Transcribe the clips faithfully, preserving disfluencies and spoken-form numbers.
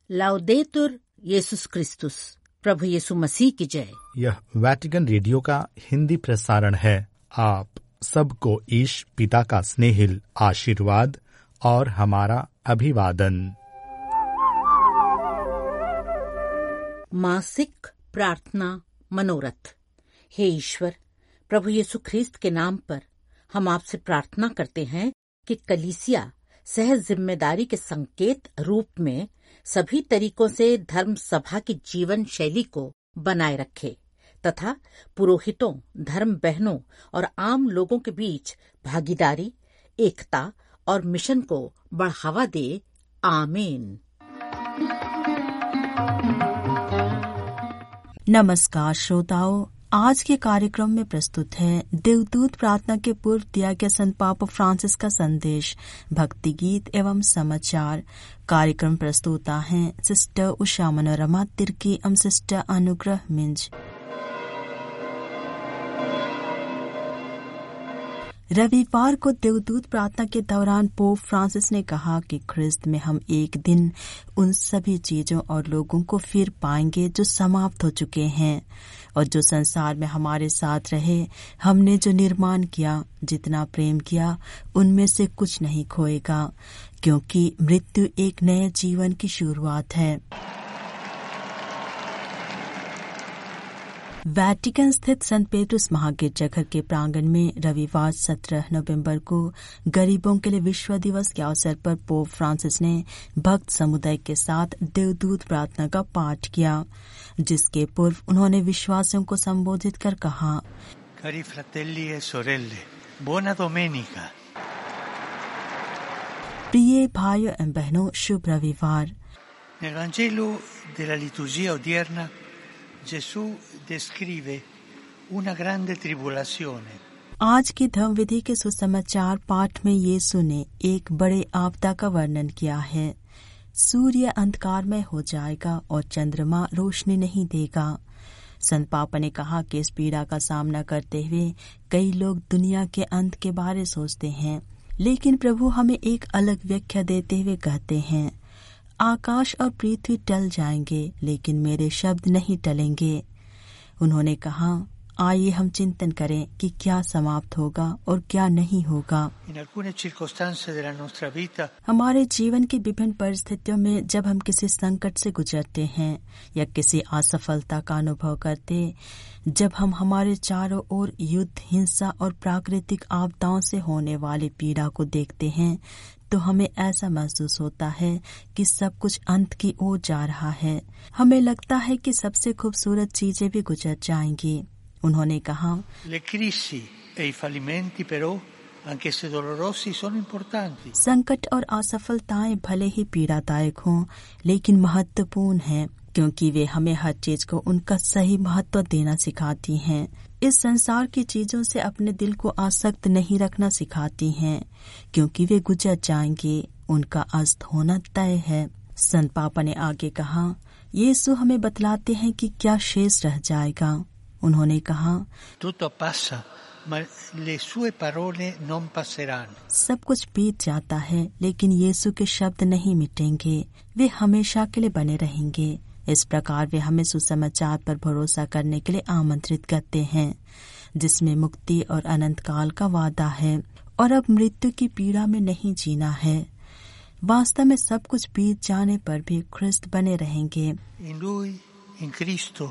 लाउदेतुर येसुस क्रिस्तुस, प्रभु यीशु मसीह की जय। यह वैटिकन रेडियो का हिंदी प्रसारण है। आप सबको ईश पिता का स्नेहिल आशीर्वाद और हमारा अभिवादन। मासिक प्रार्थना मनोरथ। हे ईश्वर, प्रभु यीशु ख्रीस्त के नाम पर हम आपसे प्रार्थना करते हैं कि कलीसिया सहज जिम्मेदारी के संकेत रूप में सभी तरीकों से धर्म सभा की जीवन शैली को बनाए रखे तथा पुरोहितों, धर्म बहनों और आम लोगों के बीच भागीदारी, एकता और मिशन को बढ़ावा दे। आमीन। नमस्कार श्रोताओं, आज के कार्यक्रम में प्रस्तुत है देवदूत प्रार्थना के पूर्व दिया गया संत पाप फ्रांसिस का संदेश, भक्ति गीत एवं समाचार। कार्यक्रम प्रस्तुता हैं सिस्टर उषा मनोरमा तिर्की एवं सिस्टर अनुग्रह मिंज। रविवार को देवदूत प्रार्थना के दौरान पोप फ्रांसिस ने कहा कि ख्रिस्त में हम एक दिन उन सभी चीजों और लोगों को फिर पाएंगे जो समाप्त हो चुके हैं और जो संसार में हमारे साथ रहे। हमने जो निर्माण किया, जितना प्रेम किया, उनमें से कुछ नहीं खोएगा, क्योंकि मृत्यु एक नए जीवन की शुरुआत है। वैटिकन स्थित संत पेट्रुस महागिरजाघर के प्रांगण में रविवार सत्रह नवंबर को गरीबों के लिए विश्व दिवस के अवसर पर पोप फ्रांसिस ने भक्त समुदाय के साथ देवदूत प्रार्थना का पाठ किया, जिसके पूर्व उन्होंने विश्वासियों को संबोधित कर कहा, Cari fratelli e sorelle, buona domenica। प्रिय भाइयों एवं बहनों, शुभ रविवार। Nel Vangelo della liturgia odierna Gesù descrive una grande tribolazione। आज की धर्म विधि के सुसमाचार पाठ में यीशु ने एक बड़े आपदा का वर्णन किया है। सूर्य अंधकारमय हो जाएगा और चंद्रमा रोशनी नहीं देगा। संत पापा ने कहा कि इस पीड़ा का सामना करते हुए कई लोग दुनिया के अंत के बारे सोचते हैं, लेकिन प्रभु हमें एक अलग व्याख्या देते हुए कहते हैं, आकाश और पृथ्वी टल जाएंगे लेकिन मेरे शब्द नहीं टलेंगे। उन्होंने कहा, आइए हम चिंतन करें कि क्या समाप्त होगा और क्या नहीं होगा। हमारे जीवन की विभिन्न परिस्थितियों में जब हम किसी संकट से गुजरते हैं या किसी असफलता का अनुभव करते, जब हम हमारे चारों ओर युद्ध, हिंसा और प्राकृतिक आपदाओं से होने वाली पीड़ा को देखते हैं, तो हमें ऐसा महसूस होता है कि सब कुछ अंत की ओर जा रहा है। हमें लगता है कि सबसे खूबसूरत चीजें भी गुजर जाएंगी। उन्होंने कहा, Le crisi e i fallimenti però, anche se dolorosi, sono importanti। संकट और असफलताएं भले ही पीड़ादायक हों, लेकिन महत्वपूर्ण हैं, क्योंकि वे हमें हर चीज को उनका सही महत्व देना सिखाती हैं। इस संसार की चीजों से अपने दिल को आसक्त नहीं रखना सिखाती हैं, क्योंकि वे गुजर जाएंगे, उनका अस्त होना तय है। संत पापा ने आगे कहा, यीशु हमें बतलाते हैं कि क्या शेष रह जाएगा। उन्होंने कहा, Tutto passa, ma le sue parole non passeranno। सब कुछ बीत जाता है, लेकिन यीशु के शब्द नहीं मिटेंगे, वे हमेशा के लिए बने रहेंगे। इस प्रकार वे हमें सुसमाचार पर भरोसा करने के लिए आमंत्रित करते हैं, जिसमें मुक्ति और अनंत काल का वादा है और अब मृत्यु की पीड़ा में नहीं जीना है। वास्तव में सब कुछ बीत जाने पर भी ख्रिस्त बने रहेंगे। In lui, in Cristo,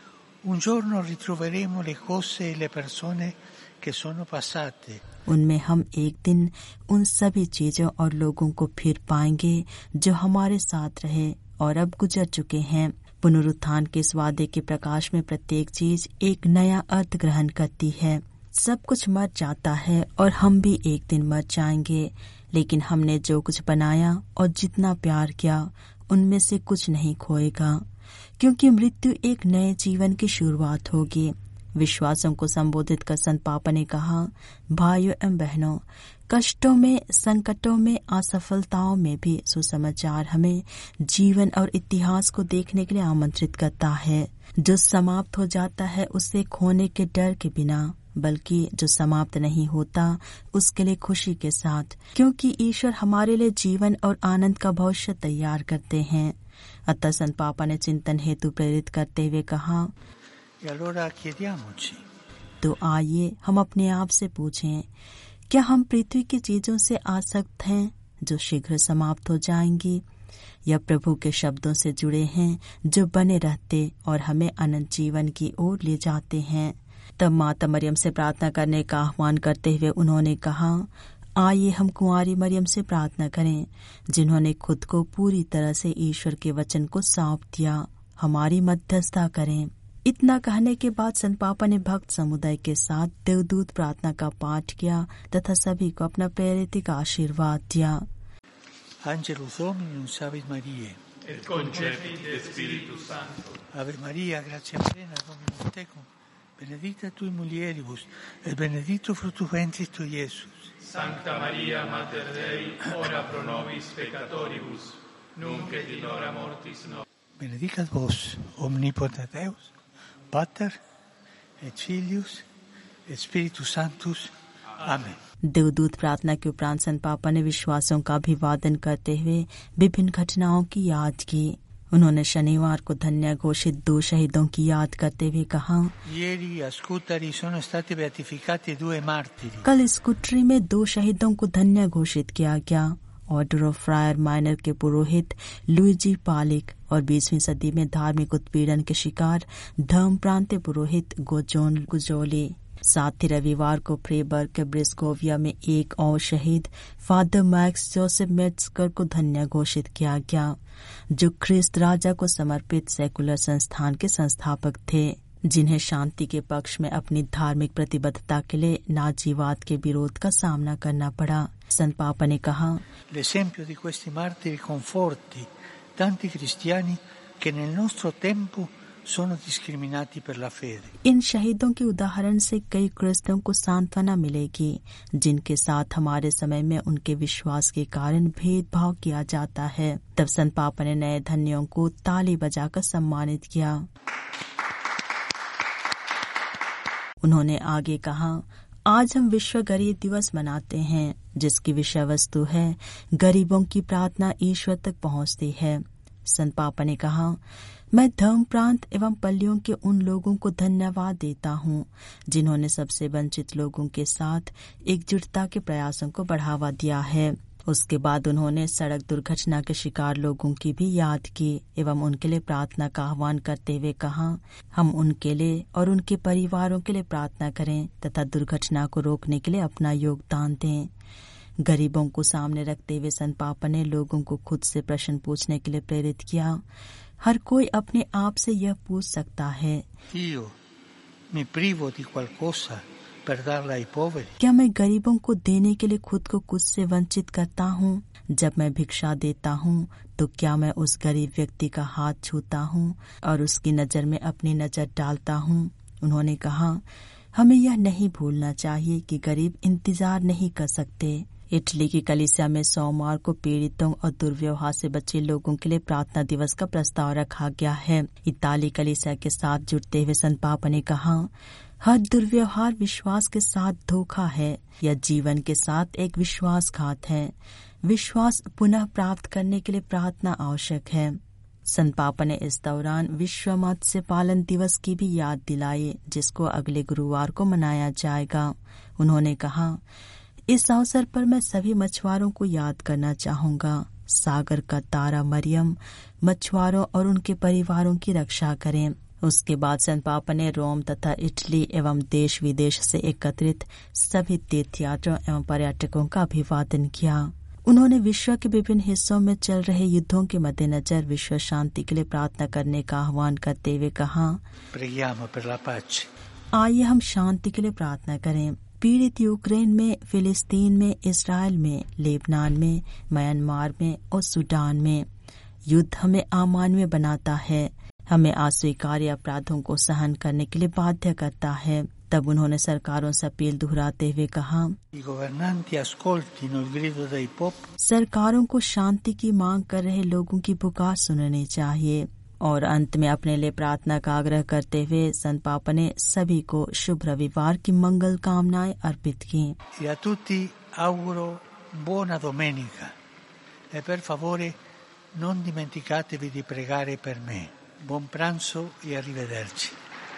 un giorno ritroveremo le cose e le persone che sono passate। उनमें हम एक दिन उन सभी चीजों और लोगों को फिर पाएंगे जो हमारे साथ रहे और अब गुजर चुके हैं। पुनरुत्थान के इस वादे के प्रकाश में प्रत्येक चीज एक नया अर्थ ग्रहण करती है। सब कुछ मर जाता है और हम भी एक दिन मर जाएंगे, लेकिन हमने जो कुछ बनाया और जितना प्यार किया, उनमें से कुछ नहीं खोएगा, क्योंकि मृत्यु एक नए जीवन की शुरुआत होगी। विश्वासों को संबोधित कर संत पापा ने कहा, भाइयों एवं बहनों, कष्टों में, संकटों में, असफलताओं में भी सुसमाचार हमें जीवन और इतिहास को देखने के लिए आमंत्रित करता है। जो समाप्त हो जाता है उसे खोने के डर के बिना, बल्कि जो समाप्त नहीं होता उसके लिए खुशी के साथ, क्योंकि ईश्वर हमारे लिए जीवन और आनंद का भविष्य तैयार करते हैं। अतः संत पापा ने चिंतन हेतु प्रेरित करते हुए कहा, E allora chiediamoci, तो आइए हम अपने आप से पूछें, क्या हम पृथ्वी की चीजों से आसक्त हैं जो शीघ्र समाप्त हो जाएंगी, या प्रभु के शब्दों से जुड़े हैं जो बने रहते और हमें अनंत जीवन की ओर ले जाते हैं। तब माता मरियम से प्रार्थना करने का आह्वान करते हुए उन्होंने कहा, आइए हम कुंवारी मरियम से प्रार्थना करें जिन्होंने खुद को पूरी तरह से ईश्वर के वचन को सौंप दिया, हमारी मध्यस्थता करें। इतना कहने के बाद संत पापा ने भक्त समुदाय के साथ देवदूत प्रार्थना का पाठ किया तथा सभी को अपना प्रेरित आशीर्वाद दिया। Angelus Domini, salve Maria, et concepit de Spiritus Sancto. Ave Maria, gratia plena, Dominus tecum, benedicta tui mulieribus, et benedictus fructus ventris tui, Iesus. Sancta Maria, Mater Dei, ora pro nobis peccatoribus, nunc et in hora mortis nostris. Benedicat vos, omnipotent Deus, Pater, et Filius, et Spiritus Sanctus. Amen. देवदूत प्रार्थना के उपरांत संत पापा ने विश्वासों का अभिवादन करते हुए विभिन्न घटनाओं की याद की। उन्होंने शनिवार को धन्य घोषित दो शहीदों की याद करते हुए कहा, Ieri a Scutari sono stati beatificati due martiri. कल स्कूटरी में दो शहीदों को धन्य घोषित किया गया। ऑर्डर ऑफ फ्रायर माइनर के पुरोहित लुइजी पालिक और बीसवीं सदी में धार्मिक उत्पीड़न के शिकार धर्म प्रांत पुरोहित गोजोन गुजोली। साथ ही रविवार को फ्रेबर्ग के ब्रिस्कोविया में एक और शहीद फादर मैक्स जोसेफ मेट्सकर को धन्य घोषित किया गया, जो ख्रिस्त राजा को समर्पित सेकुलर संस्थान के संस्थापक थे, जिन्हें शांति के पक्ष में अपनी धार्मिक प्रतिबद्धता के लिए नाजीवाद के विरोध का सामना करना पड़ा। संत पापा ने कहा, L'esempio di questi martiri conforti tanti cristiani che nel nostro tempo sono discriminati per la fede. इन शहीदों के उदाहरण से कई क्रिस्तियों को सांत्वना मिलेगी जिनके साथ हमारे समय में उनके विश्वास के कारण भेदभाव किया जाता है। तब संत पापा ने नए धन्यों को ताली बजाकर सम्मानित किया। उन्होंने आगे कहा, आज हम विश्व गरीब दिवस मनाते हैं जिसकी विषय वस्तु है गरीबों की प्रार्थना ईश्वर तक पहुंचती है। संत पापा ने कहा, मैं धर्म प्रांत एवं पल्लियों के उन लोगों को धन्यवाद देता हूँ जिन्होंने सबसे वंचित लोगों के साथ एकजुटता के प्रयासों को बढ़ावा दिया है। उसके बाद उन्होंने सड़क दुर्घटना के शिकार लोगों की भी याद की एवं उनके लिए प्रार्थना का आह्वान करते हुए कहा, हम उनके लिए और उनके परिवारों के लिए प्रार्थना करें तथा दुर्घटना को रोकने के लिए अपना योगदान दें। गरीबों को सामने रखते हुए संत पापा ने लोगों को खुद से प्रश्न पूछने के लिए प्रेरित किया। हर कोई अपने आप से यह पूछ सकता है, Io mi privo di qualcosa per darla ai poveri? क्या मैं गरीबों को देने के लिए खुद को कुछ से वंचित करता हूँ? जब मैं भिक्षा देता हूँ तो क्या मैं उस गरीब व्यक्ति का हाथ छूता हूँ और उसकी नजर में अपनी नजर डालता हूँ? उन्होंने कहा, हमें यह नहीं भूलना चाहिए कि गरीब इंतजार नहीं कर सकते। इटली की कलीसिया में सोमवार को पीड़ितों और दुर्व्यवहार से बचे लोगों के लिए प्रार्थना दिवस का प्रस्ताव रखा गया है। इताली कलीसिया के साथ जुड़ते हुए संत पापा ने कहा, हर दुर्व्यवहार विश्वास के साथ धोखा है या जीवन के साथ एक विश्वासघात है। विश्वास पुनः प्राप्त करने के लिए प्रार्थना आवश्यक है। संत पापा ने इस दौरान विश्व मत्स्य पालन दिवस की भी याद दिलाई, जिसको अगले गुरुवार को मनाया जाएगा। उन्होंने कहा, इस अवसर पर मैं सभी मछुआरों को याद करना चाहूँगा। सागर का तारा मरियम मछुआरों और उनके परिवारों की रक्षा करें। उसके बाद संत पापा ने रोम तथा इटली एवं देश विदेश से एकत्रित सभी तीर्थयात्रियों एवं पर्यटकों का अभिवादन किया। उन्होंने विश्व के विभिन्न हिस्सों में चल रहे युद्धों के मद्देनजर विश्व शांति के लिए प्रार्थना करने का आह्वान करते हुए कहा, Preghiamo per la pace. आइए हम शांति के लिए प्रार्थना करें। पीड़ित यूक्रेन में, फिलिस्तीन में, इसराइल में, लेबनान में, म्यांमार में और सूडान में युद्ध हमें अमानवीय बनाता है, हमें अस्वीकार्य अपराधों को सहन करने के लिए बाध्य करता है। तब उन्होंने सरकारों से अपील दोहराते हुए कहा, I governanti ascoltino il grido dei popoli. सरकारों को शांति की मांग कर रहे लोगों की पुकार सुननी चाहिए। और अंत में अपने लिए प्रार्थना का आग्रह करते हुए संत पापा ने सभी को शुभ रविवार की मंगल कामनाएं अर्पित की। E a tutti auguro buona domenica. E per favore non dimenticatevi di pregare per me. Buon pranzo e arrivederci.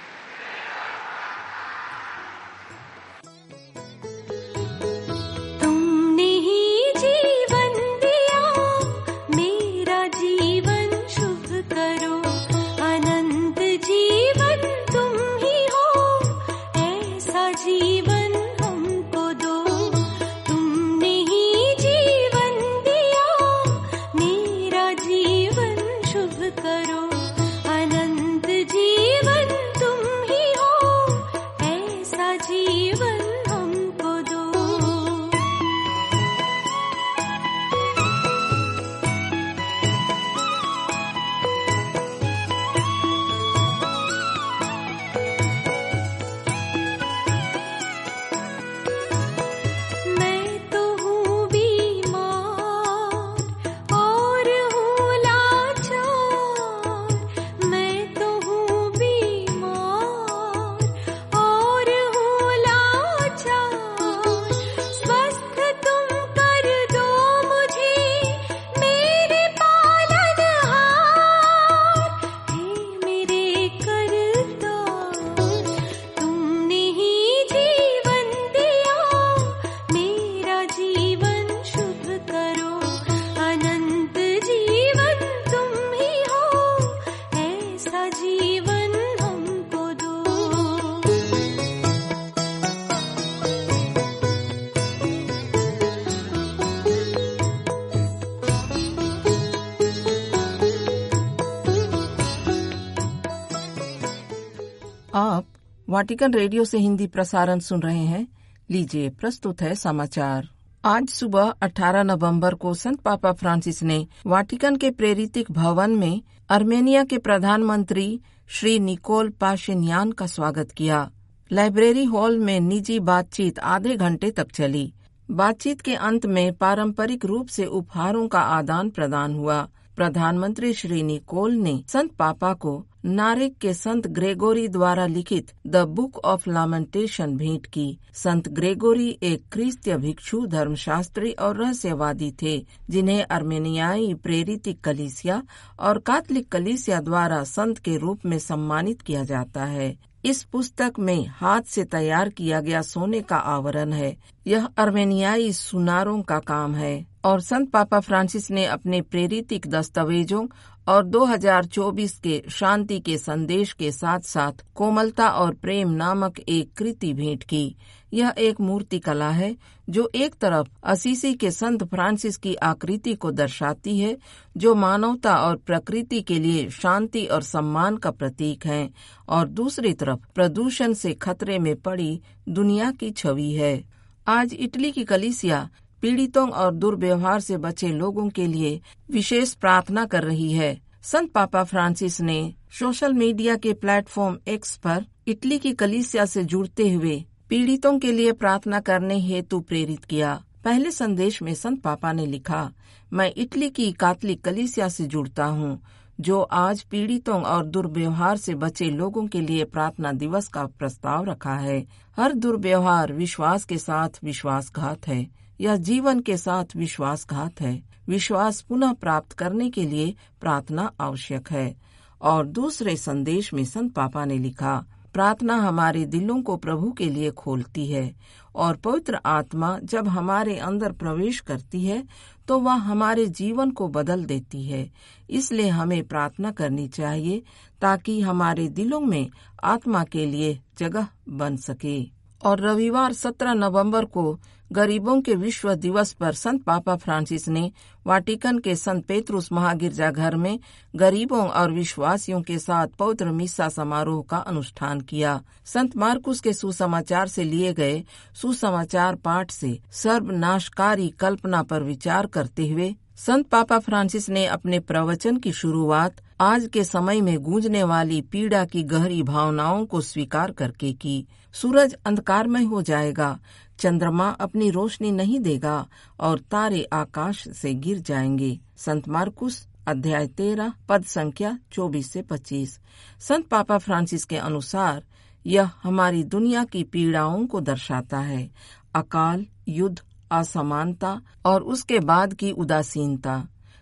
आप वाटिकन रेडियो से हिंदी प्रसारण सुन रहे हैं। लीजिए प्रस्तुत है समाचार। आज सुबह अठारह नवंबर को संत पापा फ्रांसिस ने वाटिकन के प्रेरितिक भवन में अर्मेनिया के प्रधानमंत्री श्री निकोल पाशिन्यान का स्वागत किया। लाइब्रेरी हॉल में निजी बातचीत आधे घंटे तक चली। बातचीत के अंत में पारंपरिक रूप से उपहारों का आदान प्रदान हुआ। प्रधानमंत्री श्री निकोल ने संत पापा को नारिक के संत ग्रेगोरी द्वारा लिखित द बुक ऑफ लैमेंटेशन भेंट की। संत ग्रेगोरी एक क्रिस्तीय भिक्षु, धर्मशास्त्री और रहस्यवादी थे, जिन्हें अर्मेनियाई प्रेरितिक कलीसिया और कैथोलिक कलीसिया द्वारा संत के रूप में सम्मानित किया जाता है। इस पुस्तक में हाथ से तैयार किया गया सोने का आवरण है। यह अर्मेनियाई सुनारों का काम है और संत पापा फ्रांसिस ने अपने प्रेरितिक दस्तावेजों और दो हज़ार चौबीस के शांति के संदेश के साथ साथ कोमलता और प्रेम नामक एक कृति भेंट की। यह एक मूर्ति कला है जो एक तरफ असीसी के संत फ्रांसिस की आकृति को दर्शाती है, जो मानवता और प्रकृति के लिए शांति और सम्मान का प्रतीक है, और दूसरी तरफ प्रदूषण से खतरे में पड़ी दुनिया की छवि है। आज इटली की कलीसिया पीड़ितों और दुर्व्यवहार से बचे लोगों के लिए विशेष प्रार्थना कर रही है। संत पापा फ्रांसिस ने सोशल मीडिया के प्लेटफॉर्म एक्स पर इटली की कलीसिया से जुड़ते हुए पीड़ितों के लिए प्रार्थना करने हेतु प्रेरित किया। पहले संदेश में संत पापा ने लिखा, मैं इटली की कैथोलिक कलीसिया से जुड़ता हूँ, जो आज पीड़ितों और दुर्व्यवहार से बचे लोगों के लिए प्रार्थना दिवस का प्रस्ताव रखा है। हर दुर्व्यवहार विश्वास के साथ विश्वासघात है। यह जीवन के साथ विश्वासघात है। विश्वास पुनः प्राप्त करने के लिए प्रार्थना आवश्यक है। और दूसरे संदेश में संत पापा ने लिखा, प्रार्थना हमारे दिलों को प्रभु के लिए खोलती है और पवित्र आत्मा जब हमारे अंदर प्रवेश करती है तो वह हमारे जीवन को बदल देती है। इसलिए हमें प्रार्थना करनी चाहिए ताकि हमारे दिलों में आत्मा के लिए जगह बन सके। और रविवार सत्रह नवंबर को गरीबों के विश्व दिवस पर संत पापा फ्रांसिस ने वाटिकन के संत पेत्रुस महागिरजाघर में गरीबों और विश्वासियों के साथ पवित्र मिस्सा समारोह का अनुष्ठान किया। संत मार्कुस के सुसमाचार से लिए गए सुसमाचार पाठ से सर्वनाशकारी कल्पना पर विचार करते हुए संत पापा फ्रांसिस ने अपने प्रवचन की शुरुआत आज के समय में गूंजने वाली पीड़ा की गहरी भावनाओं को स्वीकार करके की। सूरज अंधकारमय हो जाएगा, चंद्रमा अपनी रोशनी नहीं देगा और तारे आकाश से गिर जाएंगे। संत मार्कुस अध्याय तेरह पद संख्या चौबीस से पच्चीस। संत पापा फ्रांसिस के अनुसार यह हमारी दुनिया की पीड़ाओं को दर्शाता है। अकाल, युद्ध, असमानता और उसके बाद की उदासीनता।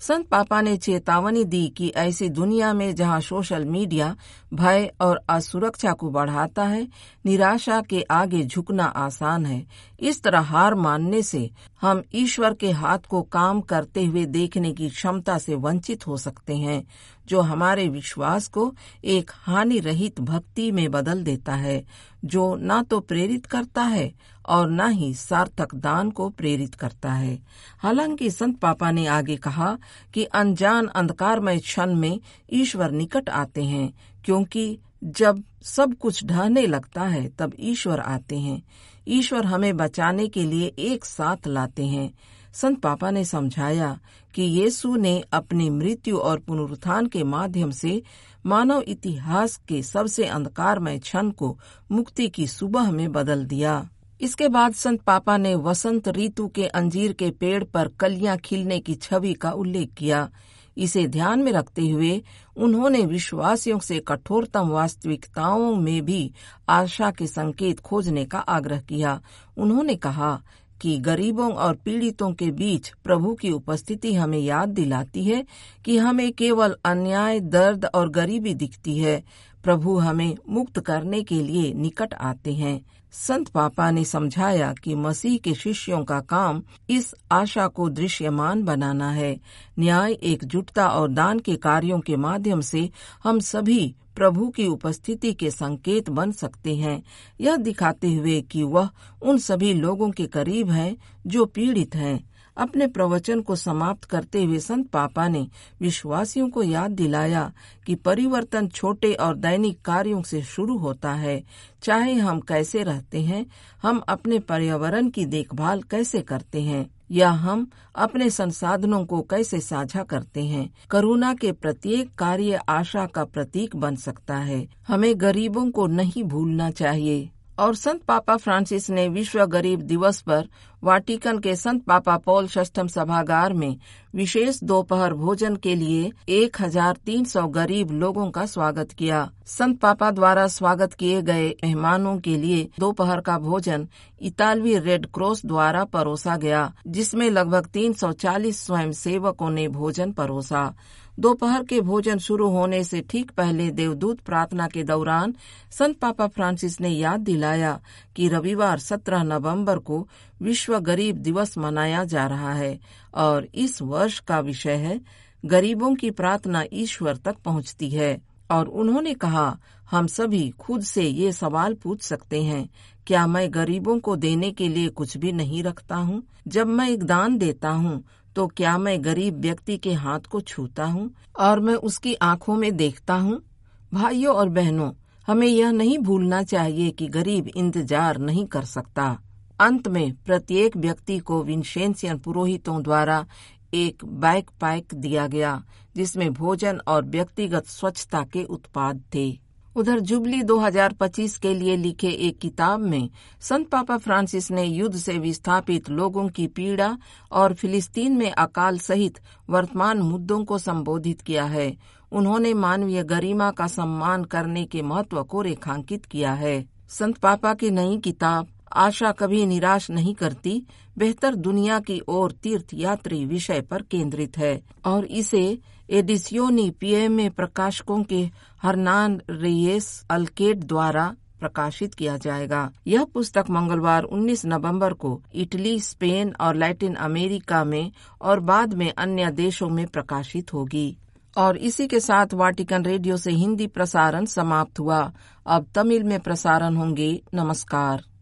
संत पापा ने चेतावनी दी कि ऐसी दुनिया में जहां सोशल मीडिया भय और असुरक्षा को बढ़ाता है, निराशा के आगे झुकना आसान है। इस तरह हार मानने से हम ईश्वर के हाथ को काम करते हुए देखने की क्षमता से वंचित हो सकते हैं, जो हमारे विश्वास को एक हानि रहित भक्ति में बदल देता है, जो न तो प्रेरित करता है और न ही सार्थक दान को प्रेरित करता है। हालांकि संत पापा ने आगे कहा कि अनजान अंधकारमय क्षण में ईश्वर निकट आते हैं, क्योंकि जब सब कुछ ढहने लगता है तब ईश्वर आते हैं। ईश्वर हमें बचाने के लिए एक साथ लाते हैं। संत पापा ने समझाया कि यीशु ने अपनी मृत्यु और पुनरुत्थान के माध्यम से मानव इतिहास के सबसे अंधकारमय क्षण को मुक्ति की सुबह में बदल दिया। इसके बाद संत पापा ने वसंत ऋतु के अंजीर के पेड़ पर कलियां खिलने की छवि का उल्लेख किया। इसे ध्यान में रखते हुए उन्होंने विश्वासियों से कठोरतम वास्तविकताओं में भी आशा के संकेत खोजने का आग्रह किया। उन्होंने कहा कि गरीबों और पीड़ितों के बीच प्रभु की उपस्थिति हमें याद दिलाती है कि हमें केवल अन्याय, दर्द और गरीबी दिखती है। प्रभु हमें मुक्त करने के लिए निकट आते हैं। संत पापा ने समझाया कि मसीह के शिष्यों का काम इस आशा को दृश्यमान बनाना है। न्याय, एकजुटता और दान के कार्यों के माध्यम से हम सभी प्रभु की उपस्थिति के संकेत बन सकते हैं, यह दिखाते हुए कि वह उन सभी लोगों के करीब है जो पीड़ित हैं। अपने प्रवचन को समाप्त करते हुए संत पापा ने विश्वासियों को याद दिलाया कि परिवर्तन छोटे और दैनिक कार्यों से शुरू होता है। चाहे हम कैसे रहते हैं, हम अपने पर्यावरण की देखभाल कैसे करते हैं, या हम अपने संसाधनों को कैसे साझा करते हैं, करुणा के प्रत्येक कार्य आशा का प्रतीक बन सकता है। हमें गरीबों को नहीं भूलना चाहिए। और संत पापा फ्रांसिस ने विश्व गरीब दिवस पर वाटिकन के संत पापा पौल षष्ठम सभागार में विशेष दोपहर भोजन के लिए एक हजार तीन सौ गरीब लोगों का स्वागत किया। संत पापा द्वारा स्वागत किए गए मेहमानों के लिए दोपहर का भोजन इतालवी रेड क्रॉस द्वारा परोसा गया, जिसमें लगभग तीन सौ चालीस स्वयं सेवकों ने भोजन परोसा। दोपहर के भोजन शुरू होने से ठीक पहले देवदूत प्रार्थना के दौरान संत पापा फ्रांसिस ने याद दिलाया कि रविवार सत्रह नवंबर को विश्व गरीब दिवस मनाया जा रहा है और इस वर्ष का विषय है गरीबों की प्रार्थना ईश्वर तक पहुंचती है। और उन्होंने कहा, हम सभी खुद से ये सवाल पूछ सकते हैं, क्या मैं गरीबों को देने के लिए कुछ भी नहीं रखता हूँ? जब मैं एक दान देता हूँ तो क्या मैं गरीब व्यक्ति के हाथ को छूता हूँ और मैं उसकी आंखों में देखता हूँ? भाइयों और बहनों, हमें यह नहीं भूलना चाहिए कि गरीब इंतजार नहीं कर सकता। अंत में प्रत्येक व्यक्ति को विंसेंसियन पुरोहितों द्वारा एक बैकपैक दिया गया, जिसमें भोजन और व्यक्तिगत स्वच्छता के उत्पाद थे। उधर जुबली दो हज़ार पच्चीस के लिए लिखे एक किताब में संत पापा फ्रांसिस ने युद्ध से विस्थापित लोगों की पीड़ा और फिलिस्तीन में अकाल सहित वर्तमान मुद्दों को संबोधित किया है। उन्होंने मानवीय गरिमा का सम्मान करने के महत्व को रेखांकित किया है। संत पापा की नई किताब आशा कभी निराश नहीं करती, बेहतर दुनिया की ओर तीर्थ यात्री विषय पर केंद्रित है और इसे एडिसियोनी पीएमए प्रकाशकों के हरनान रेयेस अल्केड द्वारा प्रकाशित किया जाएगा। यह पुस्तक मंगलवार उन्नीस नवंबर को इटली, स्पेन और लैटिन अमेरिका में और बाद में अन्य देशों में प्रकाशित होगी। और इसी के साथ वाटिकन रेडियो से हिंदी प्रसारण समाप्त हुआ। अब तमिल में प्रसारण होंगे। नमस्कार।